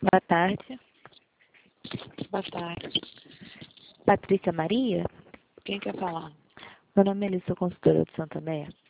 Boa tarde. Boa tarde. Patrícia Maria? Quem quer falar? Meu nome é Elisa, sou consultora do Santo André.